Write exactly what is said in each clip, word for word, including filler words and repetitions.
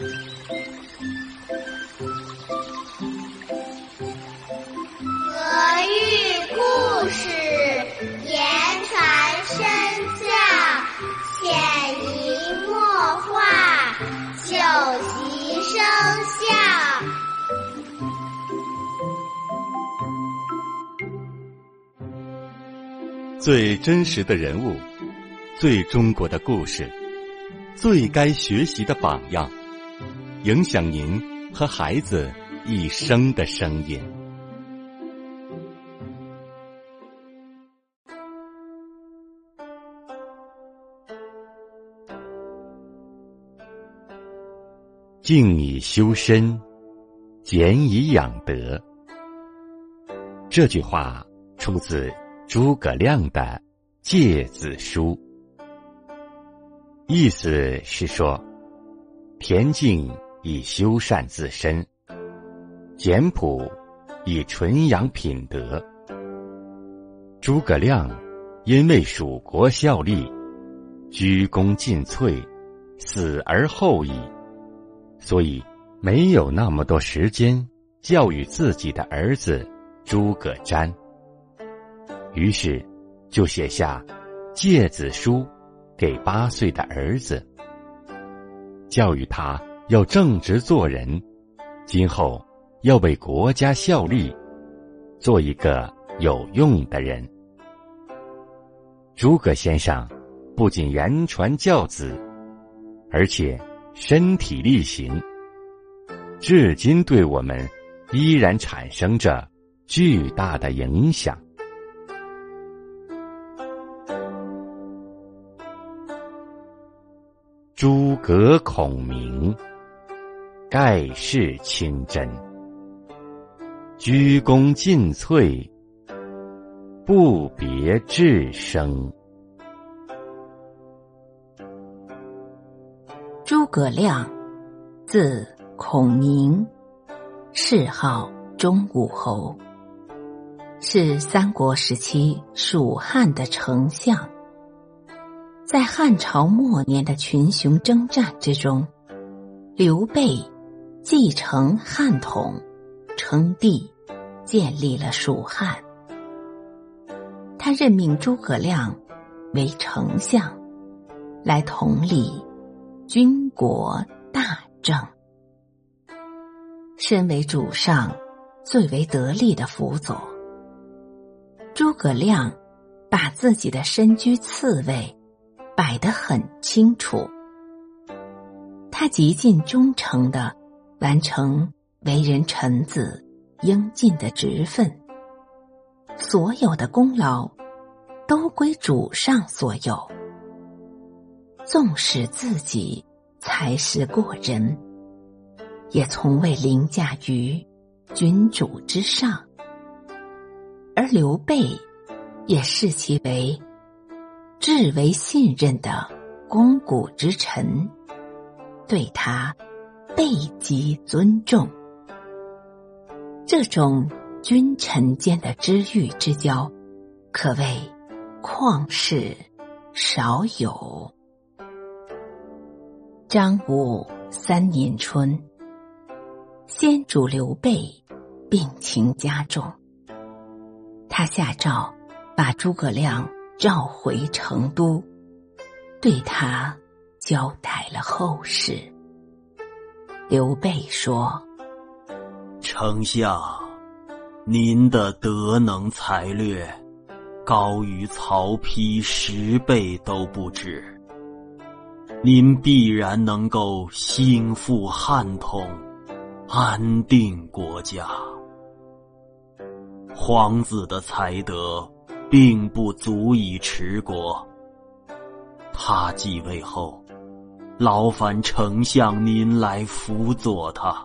俄语故事言传身教，潜移默化，久习生效。 最真实的人物，最中国的故事，最该学习的榜样，影响您和孩子一生的声音。静以修身，俭以养德。这句话出自诸葛亮的《诫子书》，意思是说，恬静以修缮自身，简朴以纯养品德。诸葛亮因为属国效力，鞠躬尽瘁，死而后已，所以没有那么多时间教育自己的儿子诸葛瞻，于是就写下《诫子书》给八岁的儿子，教育他要正直做人，今后要为国家效力，做一个有用的人。诸葛先生不仅言传教子，而且身体力行，至今对我们依然产生着巨大的影响。诸葛孔明，盖世清真，鞠躬尽瘁，不别致生。 诸葛亮，字孔明，谥号忠武侯，是三国时期蜀汉的丞相。在汉朝末年的群雄征战之中，刘备继承汉统，称帝，建立了蜀汉。他任命诸葛亮为丞相，来统理军国大政。身为主上最为得力的辅佐，诸葛亮把自己的身居次位摆得很清楚，他极尽忠诚地完成为人臣子应尽的职分，所有的功劳都归主上所有。纵使自己才识过人，也从未凌驾于君主之上，而刘备也视其为至为信任的肱骨之臣，对他倍极尊重。这种君臣间的知遇之交，可谓旷世少有。张武三年春，先主刘备病情加重，他下诏把诸葛亮召回成都，对他交代了后事。刘备说： 丞相，您的德能才略高于曹丕十倍都不止，您必然能够兴复汉统，安定国家。皇子的才德并不足以持国，他继位后，劳烦丞相您来辅佐他。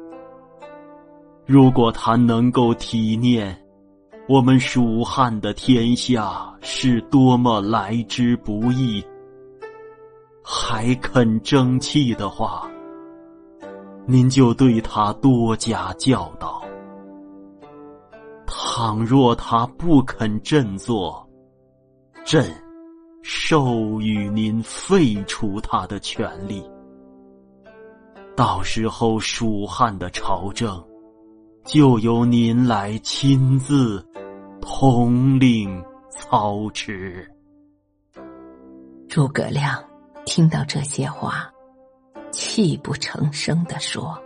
如果他能够体念我们蜀汉的天下是多么来之不易，还肯争气的话，您就对他多加教导。倘若他不肯振作，朕授予您废除他的权利。 到时候蜀汉的朝政，就由您来亲自统领操持。 诸葛亮听到这些话，泣不成声地说：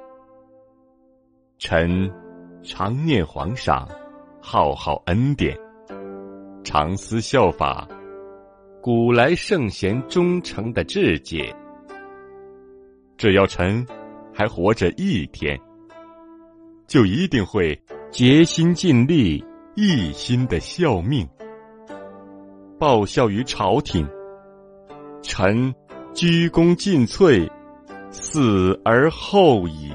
臣常念皇上浩浩恩典，常思效法古来圣贤忠诚的志节。只要臣还活着一天，就一定会竭心尽力，一心的效命，报效于朝廷。臣鞠躬尽瘁，死而后已。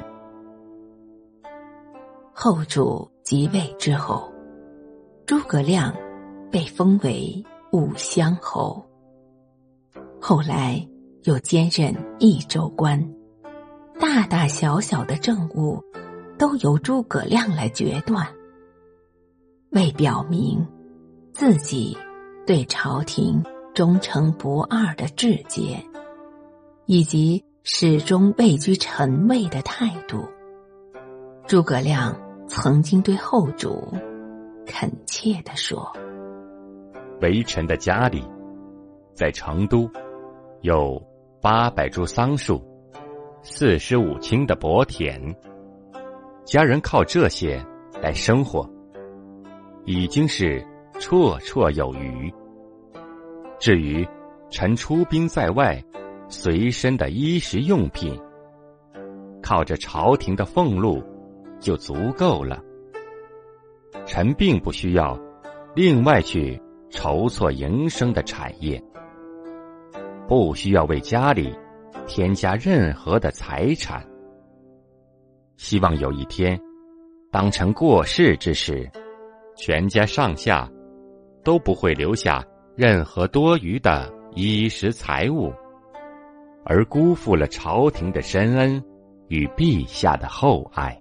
后主即位之后，诸葛亮被封为武乡侯，后来又兼任益州官，大大小小的政务都由诸葛亮来决断。为表明自己对朝廷忠诚不二的志节，以及始终位居臣位的态度，诸葛亮曾经对后主恳切地说： 微臣的家里在成都有八百株桑树，四十五顷的薄田，家人靠这些来生活，已经是绰绰有余。至于臣出兵在外，随身的衣食用品，靠着朝廷的俸禄就足够了。臣并不需要另外去筹措营生的产业，不需要为家里添加任何的财产。希望有一天，当臣过世之时，全家上下都不会留下任何多余的衣食财物，而辜负了朝廷的深恩与陛下的厚爱。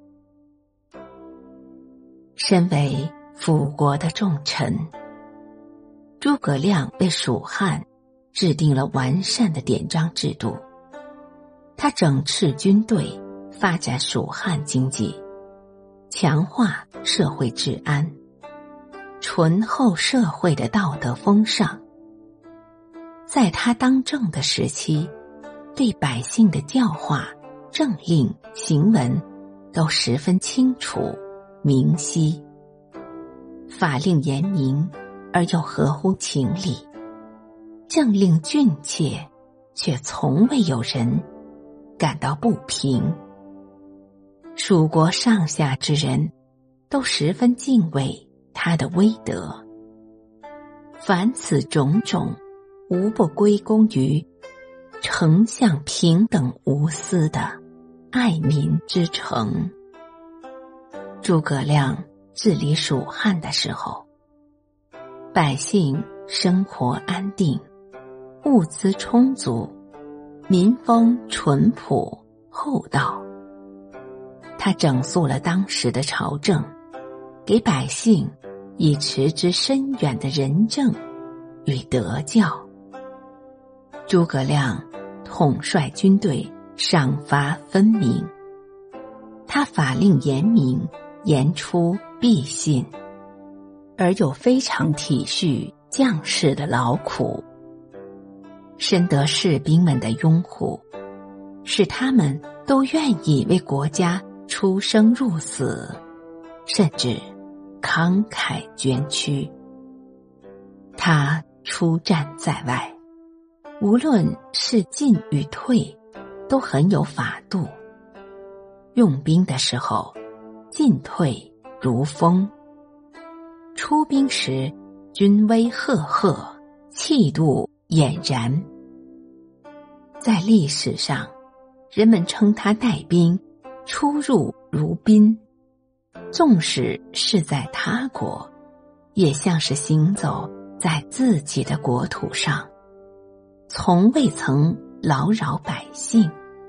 身为辅国的重臣，诸葛亮为蜀汉制定了完善的典章制度。他整饬军队，发展蜀汉经济，强化社会治安，醇厚社会的道德风尚。在他当政的时期，对百姓的教化、政令、行文都十分清楚明晰，法令严明而又合乎情理，政令峻切，却从未有人感到不平。蜀国上下之人都十分敬畏他的威德。凡此种种，无不归功于丞相平等无私的爱民之诚。诸葛亮治理蜀汉的时候，百姓生活安定，物资充足，民风淳朴厚道。他整肃了当时的朝政，给百姓以持之深远的仁政与德教。诸葛亮统帅军队，赏罚分明，他法令严明，言出必信，而又非常体恤将士的劳苦，深得士兵们的拥护，使他们都愿意为国家出生入死，甚至慷慨捐躯。他出战在外，无论是进与退，都很有法度。用兵的时候，进退如风；出兵时，军威赫赫，气度俨然。在历史上，人们称他带兵出入如宾，纵使是在他国，也像是行走在自己的国土上，从未曾劳扰百姓。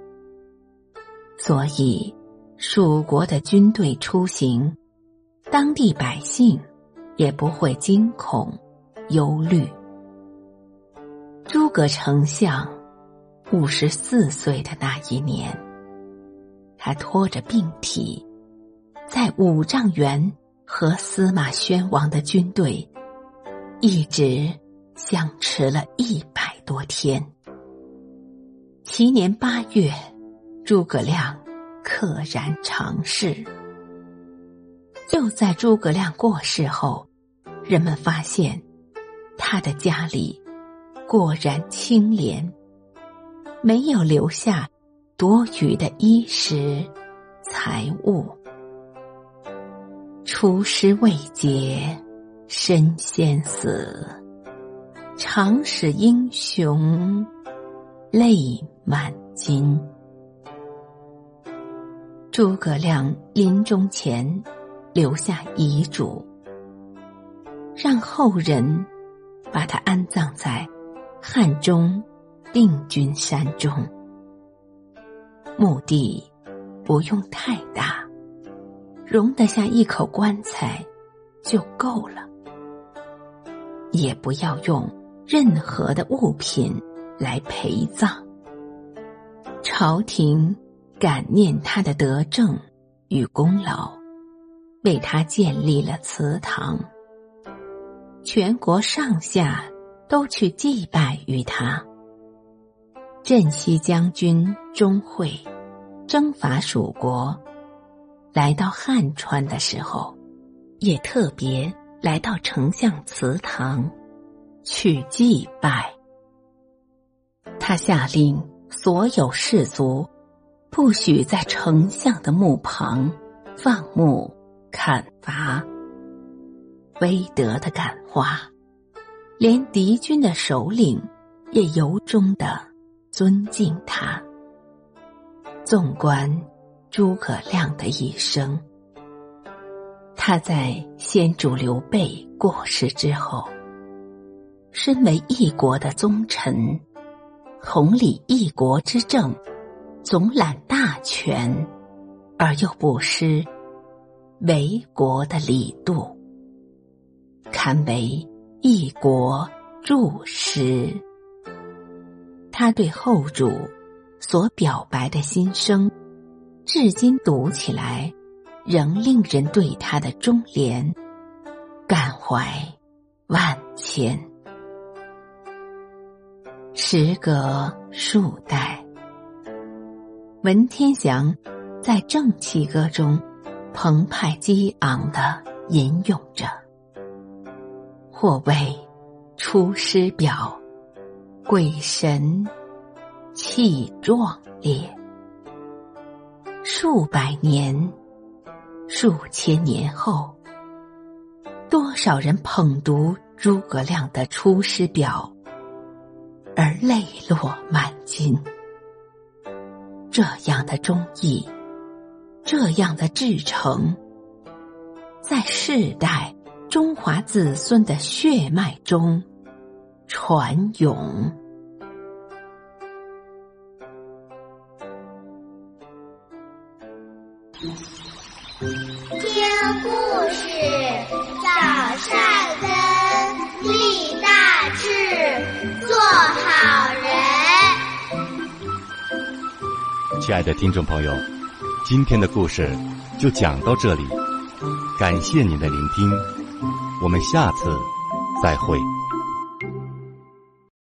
所以蜀国的军队出行，当地百姓也不会惊恐忧虑。诸葛丞相五十四岁的那一年， 他拖着病体，在五丈原和司马宣王的军队一直相持了一百多天。其年八月，诸葛亮溘然长逝。就在诸葛亮过世后，人们发现他的家里果然清廉，没有留下多余的衣食财物。出师未捷身先死，常使英雄泪满襟。诸葛亮临终前留下遗嘱，让后人把他安葬在汉中定军山中。墓地不用太大，容得下一口棺材就够了，也不要用任何的物品来陪葬。朝廷感念他的德政与功劳，为他建立了祠堂，全国上下都去祭拜于他。镇西将军钟会征伐蜀国，来到汉川的时候，也特别来到丞相祠堂去祭拜。他下令所有士卒不许在丞相的墓旁放牧砍伐，威德的感化，连敌军的首领也由衷地尊敬他。纵观诸葛亮的一生，他在先主刘备过世之后，身为一国的宗臣，统理一国之政，总揽大权，而又不失为国的礼度，堪为一国柱石。他对后主所表白的心声，至今读起来仍令人对他的忠廉感怀万千。时隔数代，文天祥在《正气歌》中澎湃激昂地吟咏着：或谓出师表，鬼神气壮烈。数百年数千年后，多少人捧读诸葛亮的出师表而泪落满襟。这样的忠义，这样的至诚，在世代中华子孙的血脉中传涌。 听故事，长善根，立大志，做好人。 亲爱的听众朋友，今天的故事就讲到这里，感谢您的聆听，我们下次再会。